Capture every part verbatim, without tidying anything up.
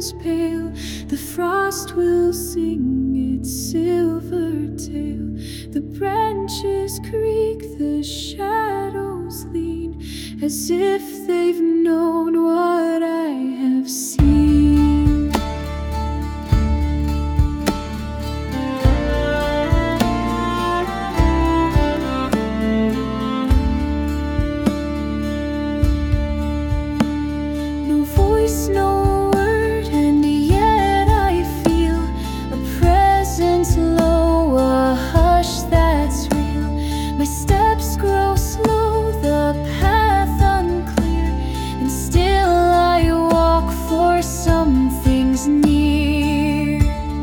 turns pale, the frost will sing its silver tale. The branches creak, the shadows lean, as if they've known what I have seen. No voice, no word, and yet I feel a presence low, a hush that's real. My steps grow slow, the path unclear, and still I walk, for something's near.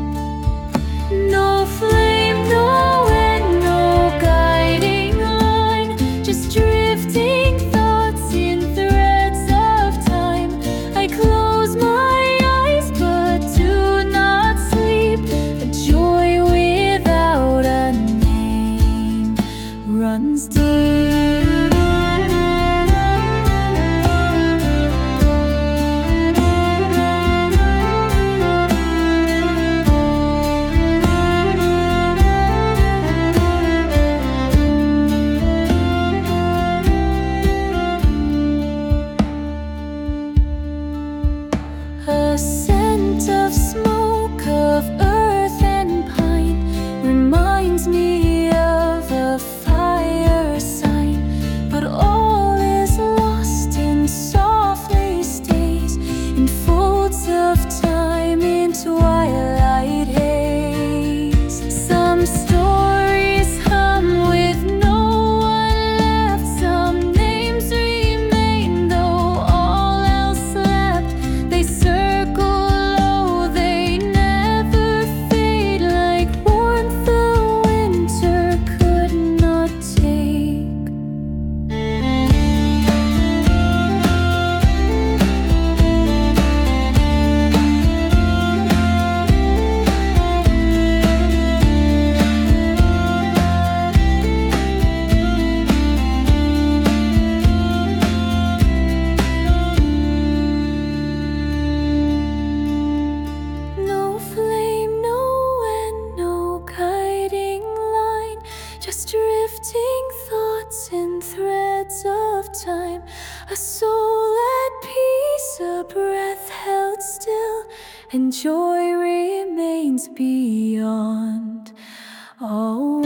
No flame, no end, no guiding line, just drifting thoughts in threads of time. I close my eyes but do not sleep. A joy without a name runs deep. A scent of smoke, of earth and pine, reminds me of a fire sign. But all is lost and softly stays in folds of time, in twilight haze. Some stories hum with no one left, some names remain though all else slept. They circle low, they never fade, like warmth the winter could not take. No flame, no end, no guiding line, just drifting thoughts in threads of time. A soul at peace, a breath held still, and joy remains beyond all